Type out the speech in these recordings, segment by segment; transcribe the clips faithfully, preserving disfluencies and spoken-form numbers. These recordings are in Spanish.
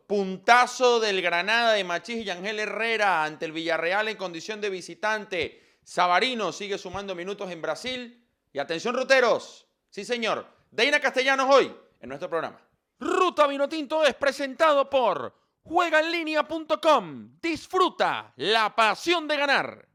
Puntazo del Granada de Machís y Ángel Herrera ante el Villarreal en condición de visitante. Savarino sigue sumando minutos en Brasil. Y atención, ruteros. Sí, señor. Deina Castellanos hoy en nuestro programa. Ruta Vinotinto es presentado por juega en línea punto com. Disfruta la pasión de ganar.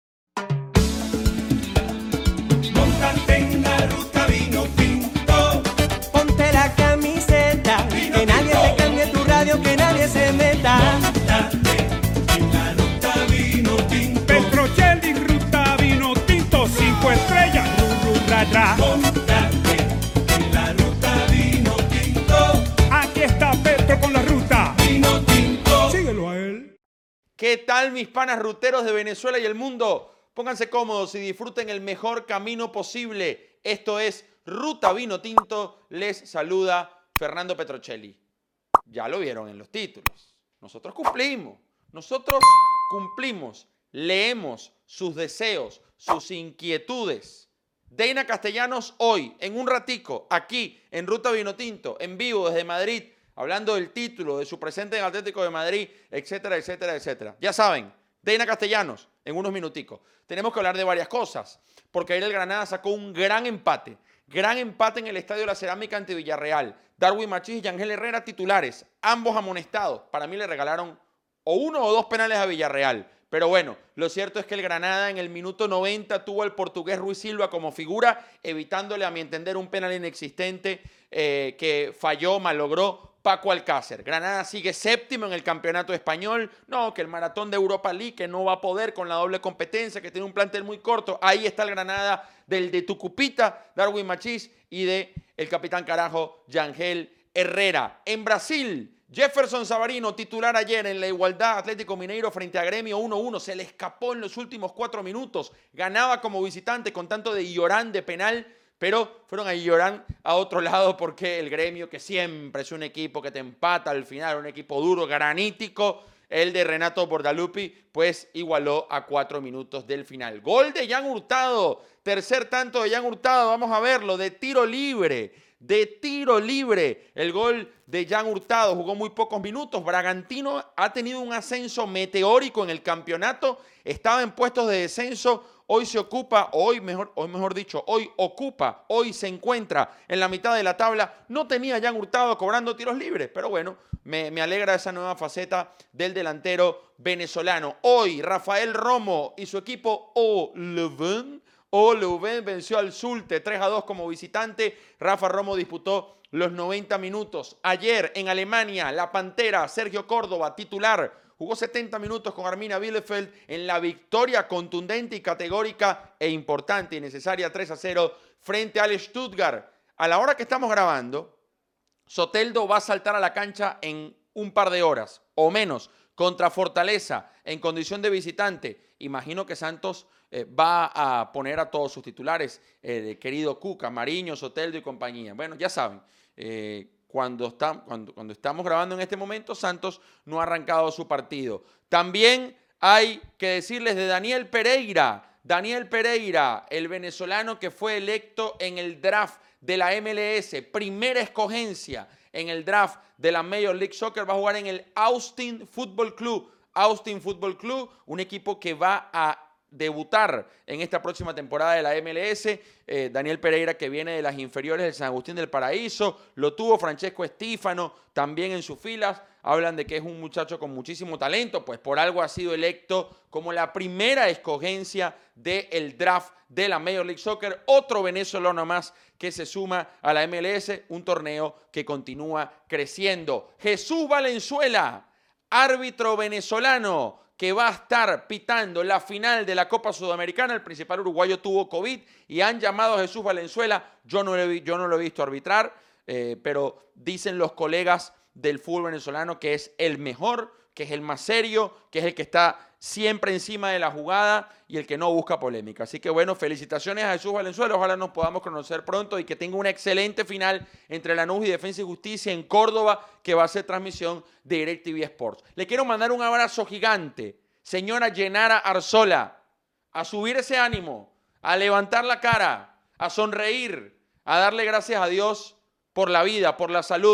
Móntate en la Ruta Vinotinto. Ponte la camiseta, Vino que nadie tinto. te cambie tu radio, que nadie se meta. Móntate en la Ruta Vinotinto. Petrocelli, Ruta Vinotinto, cinco estrellas, ru, ru, ra, ra. Móntate en la Ruta Vinotinto. Aquí está Petro con la ruta. Vinotinto. Síguelo a él. ¿Qué tal, mis panas ruteros de Venezuela y el mundo? Pónganse cómodos y disfruten el mejor camino posible. Esto es Ruta Vinotinto. Les saluda Fernando Petrocelli. Ya lo vieron en los títulos. Nosotros cumplimos. Nosotros cumplimos. Leemos sus deseos, sus inquietudes. Deina Castellanos hoy, en un ratico, aquí en Ruta Vinotinto, en vivo desde Madrid, hablando del título, de su presente en Atlético de Madrid, etcétera, etcétera, etcétera. Ya saben, Deina Castellanos, en unos minuticos. Tenemos que hablar de varias cosas, porque ayer el Granada sacó un gran empate. Gran empate en el Estadio La Cerámica ante Villarreal. Darwin Machís y Ángel Herrera titulares, ambos amonestados. Para mí le regalaron o uno o dos penales a Villarreal. Pero bueno, lo cierto es que el Granada en el minuto noventa tuvo al portugués Ruiz Silva como figura, evitándole, a mi entender, un penal inexistente eh, que falló, malogró Paco Alcácer. Granada sigue séptimo en el campeonato español. No, que el maratón de Europa League, que no va a poder con la doble competencia, que tiene un plantel muy corto. Ahí está el Granada del de Tucupita, Darwin Machís, y de el capitán carajo, Yangel Herrera. En Brasil, Jefferson Savarino, titular ayer en la igualdad Atlético Mineiro frente a Gremio uno uno. Se le escapó en los últimos cuatro minutos. Ganaba como visitante con tanto de Llorán de penal, pero fueron a Llorán a otro lado porque el Gremio, que siempre es un equipo que te empata al final, un equipo duro, granítico, el de Renato Bordalupi, pues igualó a cuatro minutos del final. Gol de Jan Hurtado, tercer tanto de Jan Hurtado, vamos a verlo, de tiro libre. De tiro libre, el gol de Jan Hurtado, jugó muy pocos minutos. Bragantino ha tenido un ascenso meteórico en el campeonato, estaba en puestos de descenso, hoy se ocupa, hoy mejor, hoy mejor dicho, hoy ocupa, hoy se encuentra en la mitad de la tabla. No tenía Jan Hurtado cobrando tiros libres, pero bueno, me, me alegra esa nueva faceta del delantero venezolano. Hoy Rafael Romo y su equipo O-Leuven O-Leuven venció al Zulte tres a dos como visitante. Rafa Romo disputó los noventa minutos. Ayer en Alemania, la Pantera, Sergio Córdoba, titular, jugó setenta minutos con Arminia Bielefeld en la victoria contundente y categórica e importante y necesaria tres a cero frente al Stuttgart. A la hora que estamos grabando, Soteldo va a saltar a la cancha en un par de horas o menos contra Fortaleza en condición de visitante. Imagino que Santos eh, va a poner a todos sus titulares, eh, de querido Cuca, Mariño, Soteldo y compañía. Bueno, ya saben, eh, cuando, está, cuando, cuando estamos grabando en este momento, Santos no ha arrancado su partido. También hay que decirles de Daniel Pereira. Daniel Pereira, el venezolano que fue electo en el draft de la M L S, primera escogencia en el draft de la Major League Soccer, va a jugar en el Austin Football Club. Austin Football Club, un equipo que va a debutar en esta próxima temporada de la M L S. Eh, Daniel Pereira, que viene de las inferiores del San Agustín del Paraíso, lo tuvo Francesco Estífano también en sus filas. Hablan de que es un muchacho con muchísimo talento, pues por algo ha sido electo como la primera escogencia del draft de la Major League Soccer. Otro venezolano más que se suma a la M L S, un torneo que continúa creciendo. Jesús Valenzuela, árbitro venezolano que va a estar pitando la final de la Copa Sudamericana. El principal uruguayo tuvo COVID y han llamado a Jesús Valenzuela. Yo no, he, yo no lo he visto arbitrar, eh, pero dicen los colegas del fútbol venezolano que es el mejor, que es el más serio, que es el que está siempre encima de la jugada y el que no busca polémica. Así que bueno, felicitaciones a Jesús Valenzuela. Ojalá nos podamos conocer pronto y que tenga una excelente final entre Lanús y Defensa y Justicia en Córdoba, que va a ser transmisión de DirecTV Sports. Le quiero mandar un abrazo gigante, señora Yenara Arzola, a subir ese ánimo, a levantar la cara, a sonreír, a darle gracias a Dios por la vida, por la salud.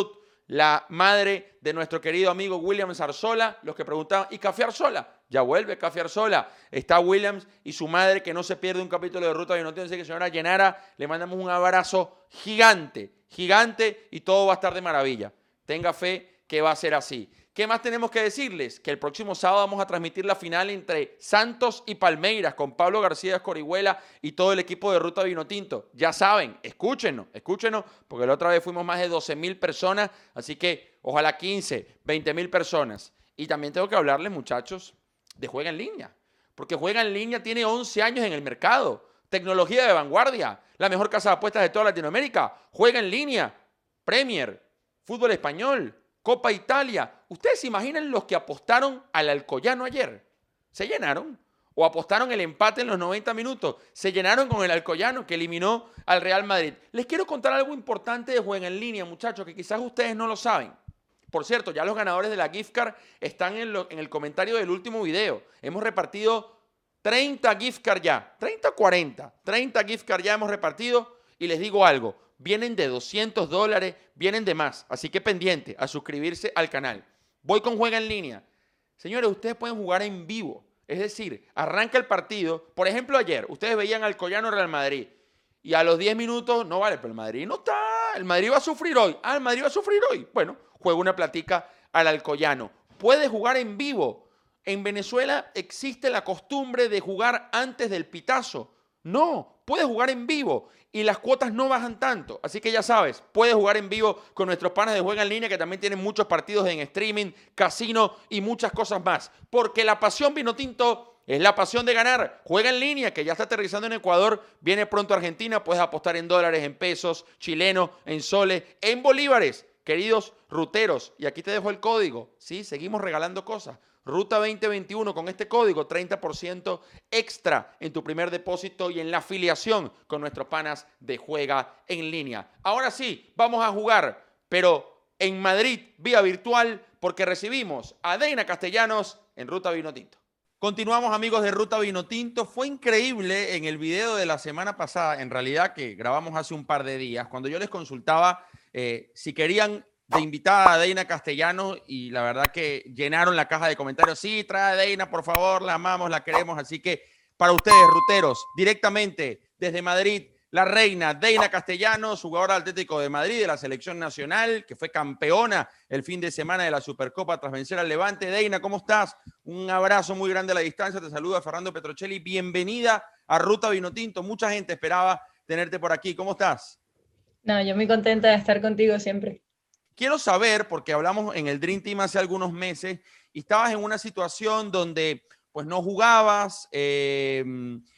la madre de nuestro querido amigo Williams Arzola. Los que preguntaban, ¿y Café Arzola? Ya vuelve Café Arzola. Está Williams y su madre, que no se pierde un capítulo de Ruta Vinotinto. Así que, señora Yenara, le mandamos un abrazo gigante, gigante, y todo va a estar de maravilla. Tenga fe que va a ser así. ¿Qué más tenemos que decirles? Que el próximo sábado vamos a transmitir la final entre Santos y Palmeiras con Pablo García Escorihuela y todo el equipo de Ruta Vinotinto. Ya saben, escúchenos, escúchenos, porque la otra vez fuimos más de doce mil personas, así que ojalá quince, veinte mil personas. Y también tengo que hablarles, muchachos, de Juega en Línea, porque Juega en Línea tiene once años en el mercado, tecnología de vanguardia, la mejor casa de apuestas de toda Latinoamérica. Juega en Línea, Premier, fútbol español, Copa Italia. ¿Ustedes se imaginan los que apostaron al Alcoyano ayer? ¿Se llenaron? ¿O apostaron el empate en los noventa minutos? Se llenaron con el Alcoyano, que eliminó al Real Madrid. Les quiero contar algo importante de Juega en Línea, muchachos, que quizás ustedes no lo saben. Por cierto, ya los ganadores de la gift card están en, lo, en el comentario del último video. Hemos repartido treinta gift card ya. treinta, cuarenta. treinta gift card ya hemos repartido. Y les digo algo. Vienen de doscientos dólares, vienen de más. Así que pendiente a suscribirse al canal. Voy con Juega en Línea. Señores, ustedes pueden jugar en vivo. Es decir, arranca el partido. Por ejemplo, ayer, ustedes veían al Alcoyano Real Madrid. Y a los diez minutos, no vale, pero el Madrid no está. El Madrid va a sufrir hoy. Ah, el Madrid va a sufrir hoy. Bueno, juega una platica al Alcoyano. Puede jugar en vivo. En Venezuela existe la costumbre de jugar antes del pitazo. No, puedes jugar en vivo y las cuotas no bajan tanto. Así que ya sabes, puedes jugar en vivo con nuestros panas de Juega en Línea, que también tienen muchos partidos en streaming, casino y muchas cosas más. Porque la pasión Vinotinto es la pasión de ganar. Juega en Línea, que ya está aterrizando en Ecuador, viene pronto a Argentina. Puedes apostar en dólares, en pesos, chilenos, en soles, en bolívares. Queridos ruteros, y aquí te dejo el código. Sí, seguimos regalando cosas. Ruta veinte veintiuno con este código, treinta por ciento extra en tu primer depósito y en la afiliación con nuestros panas de Juega en Línea. Ahora sí, vamos a jugar, pero en Madrid, vía virtual, porque recibimos a Deina Castellanos en Ruta Vinotinto. Continuamos, amigos de Ruta Vinotinto. Fue increíble en el video de la semana pasada, en realidad que grabamos hace un par de días, cuando yo les consultaba eh, si querían de invitada a Deina Castellanos, y la verdad que llenaron la caja de comentarios. Sí, trae a Deina, por favor, la amamos, la queremos. Así que para ustedes, ruteros, directamente desde Madrid, la reina Deina Castellanos, jugadora del Atlético de Madrid, de la selección nacional, que fue campeona el fin de semana de la Supercopa tras vencer al Levante. Deina, ¿cómo estás? Un abrazo muy grande a la distancia. Te saluda Fernando Petrocelli. Bienvenida a Ruta Vinotinto. Mucha gente esperaba tenerte por aquí. ¿Cómo estás? No, yo muy contenta de estar contigo siempre. Quiero saber, porque hablamos en el Dream Team hace algunos meses y estabas en una situación donde pues no jugabas, eh,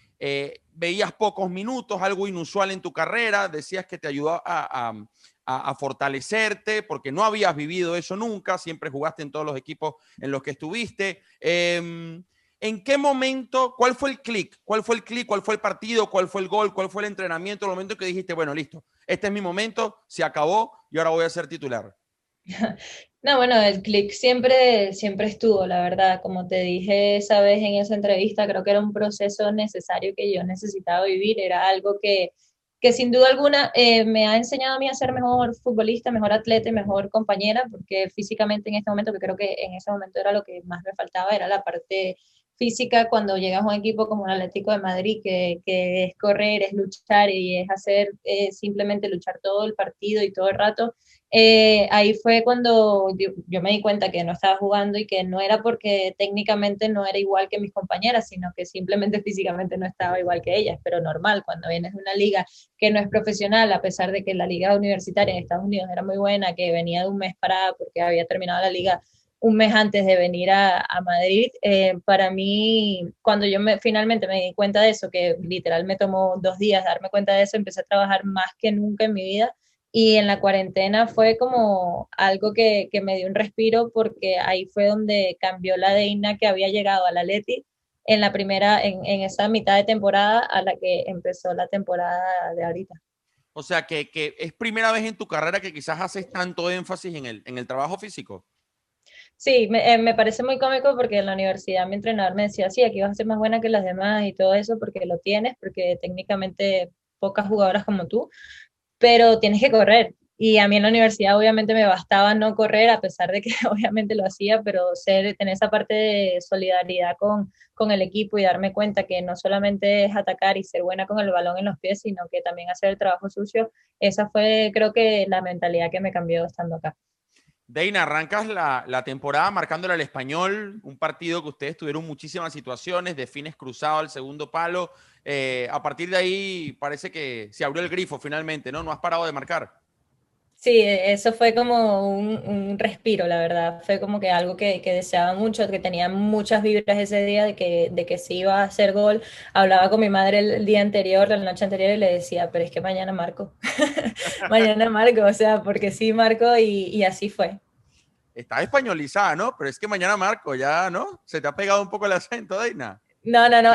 eh, veías pocos minutos, algo inusual en tu carrera, decías que te ayudó a, a, a, a fortalecerte porque no habías vivido eso nunca, siempre jugaste en todos los equipos en los que estuviste. Eh, ¿En qué momento, cuál fue el clic? ¿Cuál fue el clic? ¿Cuál fue el partido? ¿Cuál fue el gol? ¿Cuál fue el entrenamiento? El momento que dijiste, bueno, listo, este es mi momento, se acabó y ahora voy a ser titular. No, bueno, el click siempre, siempre estuvo, la verdad. Como te dije esa vez en esa entrevista, creo que era un proceso necesario que yo necesitaba vivir. Era algo que, que sin duda alguna eh, me ha enseñado a mí a ser mejor futbolista, mejor atleta y mejor compañera, porque físicamente en este momento, que creo que en ese momento era lo que más me faltaba, era la parte física cuando llegas a un equipo como el Atlético de Madrid, que, que es correr, es luchar y es hacer eh, simplemente luchar todo el partido y todo el rato. Eh, ahí fue cuando yo, yo me di cuenta que no estaba jugando y que no era porque técnicamente no era igual que mis compañeras, sino que simplemente físicamente no estaba igual que ellas, pero normal, cuando vienes de una liga que no es profesional, a pesar de que la liga universitaria en Estados Unidos era muy buena, que venía de un mes parada porque había terminado la liga un mes antes de venir a, a Madrid, eh, para mí, cuando yo me, finalmente me di cuenta de eso, que literal me tomó dos días darme cuenta de eso, empecé a trabajar más que nunca en mi vida, y en la cuarentena fue como algo que, que me dio un respiro, porque ahí fue donde cambió la Deina que había llegado al Atleti en la primera, en, en esa mitad de temporada a la que empezó la temporada de ahorita. O sea, que, que es primera vez en tu carrera que quizás haces tanto énfasis en el, en el trabajo físico. Sí, me, eh, me parece muy cómico porque en la universidad mi entrenador me decía, sí, aquí vas a ser más buena que las demás y todo eso porque lo tienes, porque técnicamente pocas jugadoras como tú, pero tienes que correr. Y a mí en la universidad obviamente me bastaba no correr, a pesar de que obviamente lo hacía, pero ser, tener esa parte de solidaridad con, con el equipo y darme cuenta que no solamente es atacar y ser buena con el balón en los pies, sino que también hacer el trabajo sucio, esa fue creo que la mentalidad que me cambió estando acá. Deina, arrancas la, la temporada marcándole al Español, un partido que ustedes tuvieron muchísimas situaciones, defines cruzado al segundo palo. Eh, a partir de ahí parece que se abrió el grifo finalmente, ¿no? No has parado de marcar. Sí, eso fue como un, un respiro, la verdad. Fue como que algo que, que deseaba mucho, que tenía muchas vibras ese día de que, de que sí iba a hacer gol. Hablaba con mi madre el, el día anterior, la noche anterior, y le decía, pero es que mañana marco. Mañana marco, o sea, porque sí marco y, y así fue. Estás españolizada, ¿no? Pero es que mañana marco, ya, ¿no? Se te ha pegado un poco el acento, Deina. No, no, no.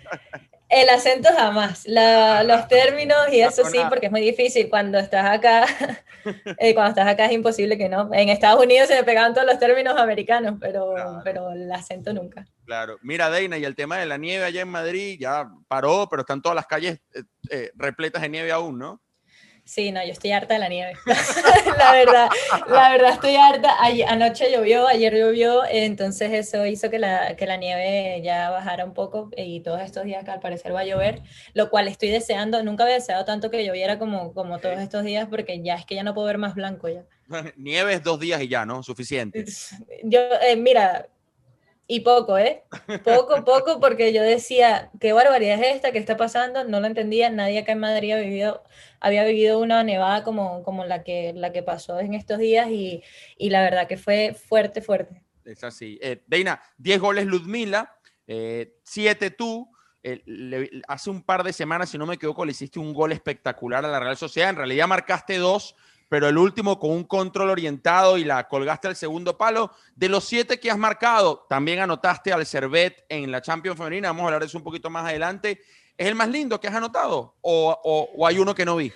El acento jamás, la, los términos y eso sí, porque es muy difícil cuando estás acá, eh, cuando estás acá es imposible que no. En Estados Unidos se me pegaban todos los términos americanos, pero, Claro, pero el acento nunca. claro. Mira, Deina, y el tema de la nieve allá en Madrid ya paró, pero están todas las calles eh, eh, repletas de nieve aún, ¿no? Sí, no, yo estoy harta de la nieve. La verdad, la verdad estoy harta. Ayer, anoche llovió, ayer llovió, entonces eso hizo que la, que la nieve ya bajara un poco y todos estos días que al parecer va a llover, lo cual estoy deseando. Nunca había deseado tanto que lloviera como, como todos estos días porque ya es que ya no puedo ver más blanco ya. Nieve es dos días y ya, ¿no? Suficiente. Yo, eh, mira, y poco, ¿eh? Poco, poco, porque yo decía, qué barbaridad es esta, qué está pasando, no lo entendía, nadie acá en Madrid había vivido, había vivido una nevada como, como la, que, la que pasó en estos días y, y la verdad que fue fuerte, fuerte. Es así. Eh, Deina, diez goles Ludmila, eh, siete tú. Eh, le, hace un par de semanas, si no me equivoco, le hiciste un gol espectacular a la Real Sociedad. En realidad marcaste dos, pero el último con un control orientado y la colgaste al segundo palo. De los siete que has marcado, también anotaste al Servet en la Champions Femenina. Vamos a hablar de eso un poquito más adelante. ¿Es el más lindo que has anotado? ¿O, o, o hay uno que no vi?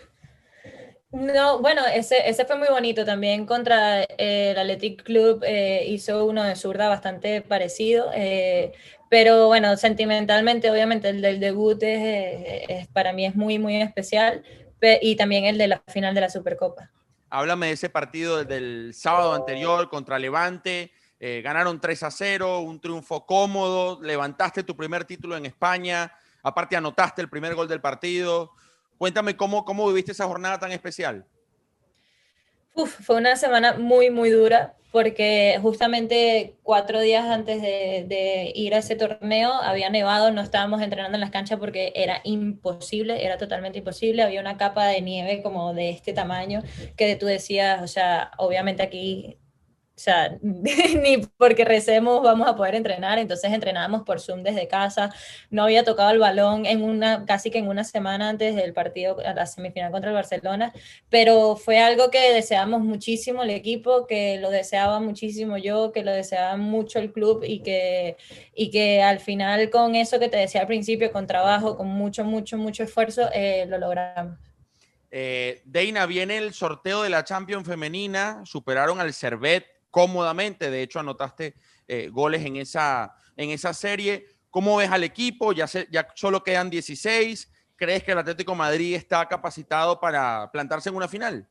No, bueno, ese, ese fue muy bonito también contra eh, el Athletic Club, eh, hizo uno de zurda bastante parecido, eh, pero bueno, sentimentalmente obviamente el del debut es, es, es, para mí es muy, muy especial, y también el de la final de la Supercopa. Háblame de ese partido del sábado anterior contra Levante. Eh, ganaron tres a cero, un triunfo cómodo, levantaste tu primer título en España, aparte anotaste el primer gol del partido. Cuéntame cómo, cómo viviste esa jornada tan especial. Uf, fue una semana muy, muy dura porque justamente cuatro días antes de, de ir a ese torneo había nevado, no estábamos entrenando en las canchas porque era imposible, era totalmente imposible, había una capa de nieve como de este tamaño que tú decías, o sea, obviamente aquí, o sea, ni porque recemos vamos a poder entrenar, entonces entrenábamos por Zoom desde casa, no había tocado el balón en una, casi que en una semana antes del partido, a la semifinal contra el Barcelona, pero fue algo que deseamos muchísimo el equipo, que lo deseaba muchísimo yo, que lo deseaba mucho el club y que, y que al final con eso que te decía al principio, con trabajo, con mucho, mucho, mucho esfuerzo, eh, lo logramos. Eh, Deina, viene el sorteo de la Champions Femenina, superaron al Servet cómodamente, de hecho anotaste eh, goles en esa, en esa serie. ¿Cómo ves al equipo? Ya, se, ya solo quedan dieciséis. ¿Crees que el Atlético de Madrid está capacitado para plantarse en una final?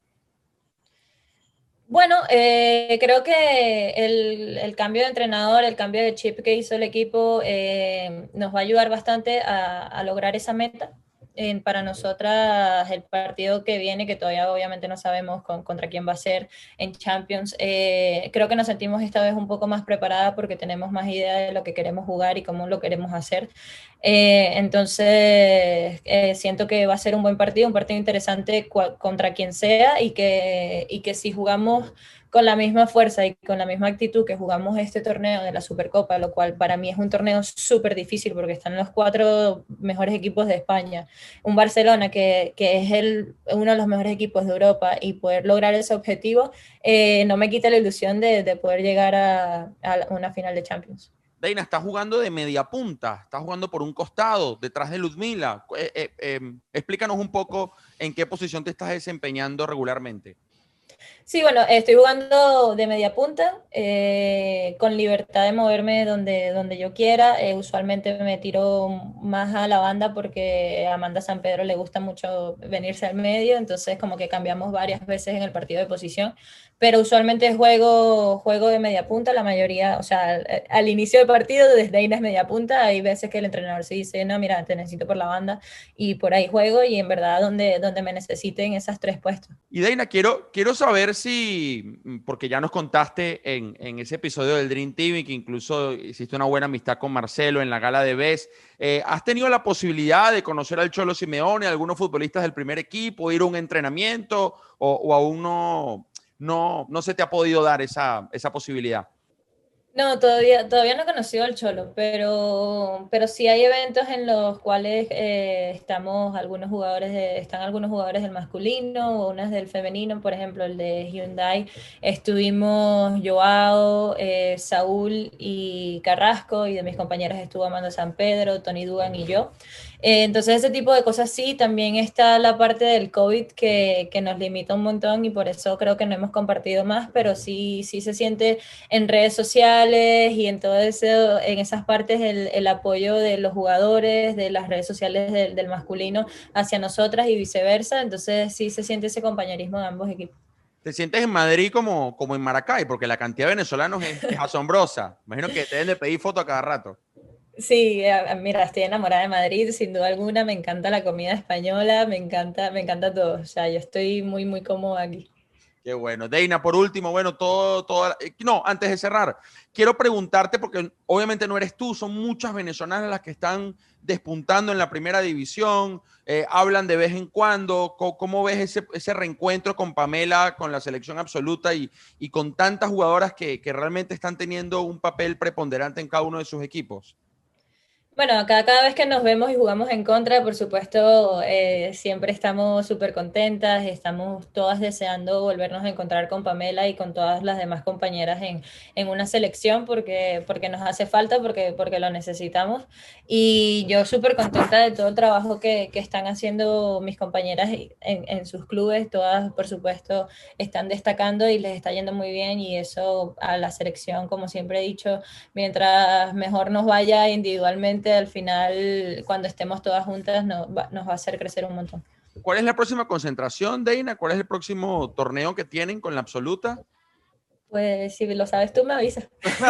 Bueno, eh, creo que el, el cambio de entrenador, el cambio de chip que hizo el equipo eh, nos va a ayudar bastante a, a lograr esa meta. Eh, para nosotras el partido que viene, que todavía obviamente no sabemos con, contra quién va a ser en Champions, eh, creo que nos sentimos esta vez un poco más preparadas porque tenemos más idea de lo que queremos jugar y cómo lo queremos hacer. Eh, entonces eh, siento que va a ser un buen partido, un partido interesante contra quien sea y que, y que si jugamos con la misma fuerza y con la misma actitud que jugamos este torneo de la Supercopa, lo cual para mí es un torneo súper difícil porque están los cuatro mejores equipos de España, un Barcelona que, que es el, uno de los mejores equipos de Europa y poder lograr ese objetivo, eh, no me quita la ilusión de, de poder llegar a, a una final de Champions. Deina, está jugando de media punta, está jugando por un costado, detrás de Ludmila. Eh, eh, eh, explícanos un poco en qué posición te estás desempeñando regularmente. Sí, bueno, estoy jugando de media punta, eh, con libertad de moverme donde, donde yo quiera. Eh, usualmente me tiro más a la banda porque a Amanda San Pedro le gusta mucho venirse al medio, entonces como que cambiamos varias veces en el partido de posición, pero usualmente juego, juego de media punta, la mayoría, o sea, al, al inicio del partido desde ahí es media punta, hay veces que el entrenador se dice, no, mira, te necesito por la banda, y por ahí juego, y en verdad donde, donde me necesiten esas tres puestos. Y Deina, quiero, quiero saber si, porque ya nos contaste en, en ese episodio del Dream Team, que incluso hiciste una buena amistad con Marcelo en la gala de B E S, eh, ¿has tenido la posibilidad de conocer al Cholo Simeone, a algunos futbolistas del primer equipo, ir a un entrenamiento, o, o aún no, no, no se te ha podido dar esa, esa posibilidad? No, todavía, todavía no he conocido al Cholo, pero, pero sí hay eventos en los cuales eh, estamos algunos jugadores de, están algunos jugadores del masculino o unas del femenino, por ejemplo el de Hyundai, estuvimos Joao, eh, Saúl y Carrasco, y de mis compañeros estuvo Amanda San Pedro, Tony Dugan y yo. Eh, entonces ese tipo de cosas sí, también está la parte del COVID que, que nos limita un montón y por eso creo que no hemos compartido más, pero sí, sí se siente en redes sociales y en todo eso, en esas partes el, el apoyo de los jugadores, de las redes sociales del, del masculino hacia nosotras y viceversa, entonces sí se siente ese compañerismo de ambos equipos. ¿Te sientes en Madrid como, como en Maracay? Porque la cantidad de venezolanos es, es asombrosa. Imagino que te deben de pedir fotos a cada rato. Sí, a- a- mira, estoy enamorada de Madrid, sin duda alguna, me encanta la comida española, me encanta, me encanta todo, o sea, yo estoy muy, muy cómoda aquí. Qué bueno. Deina, por último, bueno, todo, todo, eh, no, antes de cerrar, quiero preguntarte, porque obviamente no eres tú, son muchas venezolanas las que están despuntando en la primera división, eh, hablan de vez en cuando. ¿Cómo, cómo ves ese, ese reencuentro con Pamela, con la selección absoluta y, y con tantas jugadoras que, que realmente están teniendo un papel preponderante en cada uno de sus equipos? Bueno, acá cada vez que nos vemos y jugamos en contra, por supuesto, eh, siempre estamos súper contentas, estamos todas deseando volvernos a encontrar con Pamela y con todas las demás compañeras en, en una selección porque, porque nos hace falta, porque, porque lo necesitamos. Y yo súper contenta de todo el trabajo que, que están haciendo mis compañeras en, en sus clubes, todas, por supuesto, están destacando y les está yendo muy bien y eso a la selección, como siempre he dicho, mientras mejor nos vaya individualmente, al final, cuando estemos todas juntas, nos va, nos va a hacer crecer un montón. ¿Cuál es la próxima concentración, Deina? ¿Cuál es el próximo torneo que tienen con la absoluta? Pues si lo sabes tú, me avisas.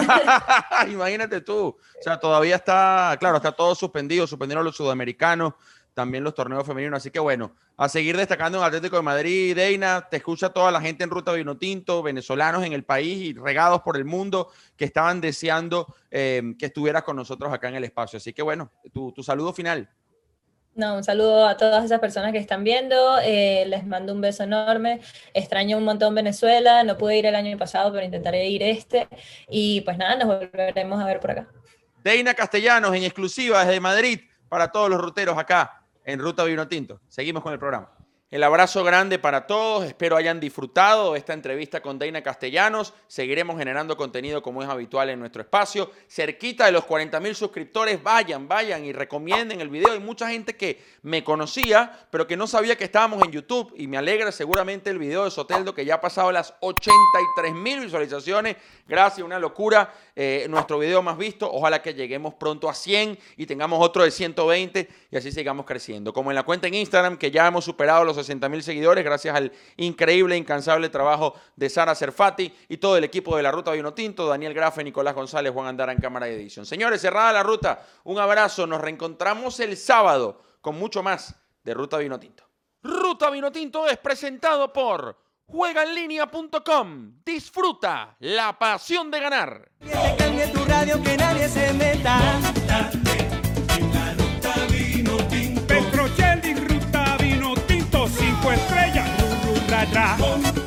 Imagínate tú. O sea, todavía está, claro, está todo suspendido, suspendieron los sudamericanos, también los torneos femeninos. Así que bueno, a seguir destacando en Atlético de Madrid. Deina, te escucha toda la gente en Ruta Vinotinto, venezolanos en el país y regados por el mundo que estaban deseando eh, que estuvieras con nosotros acá en el espacio. Así que bueno, tu, tu saludo final. No, un saludo a todas esas personas que están viendo, eh, les mando un beso enorme, extraño un montón Venezuela, no pude ir el año pasado, pero intentaré ir este, y pues nada, nos volveremos a ver por acá. Deina Castellanos en exclusiva desde Madrid para todos los ruteros acá en Ruta Vinotinto. Seguimos con el programa. El abrazo grande para todos, espero hayan disfrutado esta entrevista con Deina Castellanos. Seguiremos generando contenido como es habitual en nuestro espacio. Cerquita de los cuarenta mil suscriptores, vayan, vayan y recomienden el video. Hay mucha gente que me conocía, pero que no sabía que estábamos en YouTube y me alegra seguramente el video de Soteldo que ya ha pasado las ochenta y tres mil visualizaciones. Gracias, una locura. Eh, nuestro video más visto, ojalá que lleguemos pronto a cien y tengamos otro de ciento veinte y así sigamos creciendo. Como en la cuenta en Instagram, que ya hemos superado los sesenta mil seguidores gracias al increíble e incansable trabajo de Sara Serfati y todo el equipo de la Ruta Vinotinto, Daniel Grafe, Nicolás González, Juan Andara en cámara de edición. Señores, cerrada la ruta, un abrazo, nos reencontramos el sábado con mucho más de Ruta Vinotinto. Ruta Vinotinto es presentado por juega en línea punto com. Disfruta la pasión de ganar. Que te cambie tu radio, que nadie se meta. En la ruta Vinotinto. Petrocelli, Ruta Vinotinto, cinco estrellas. Ru, ru, ra, ra.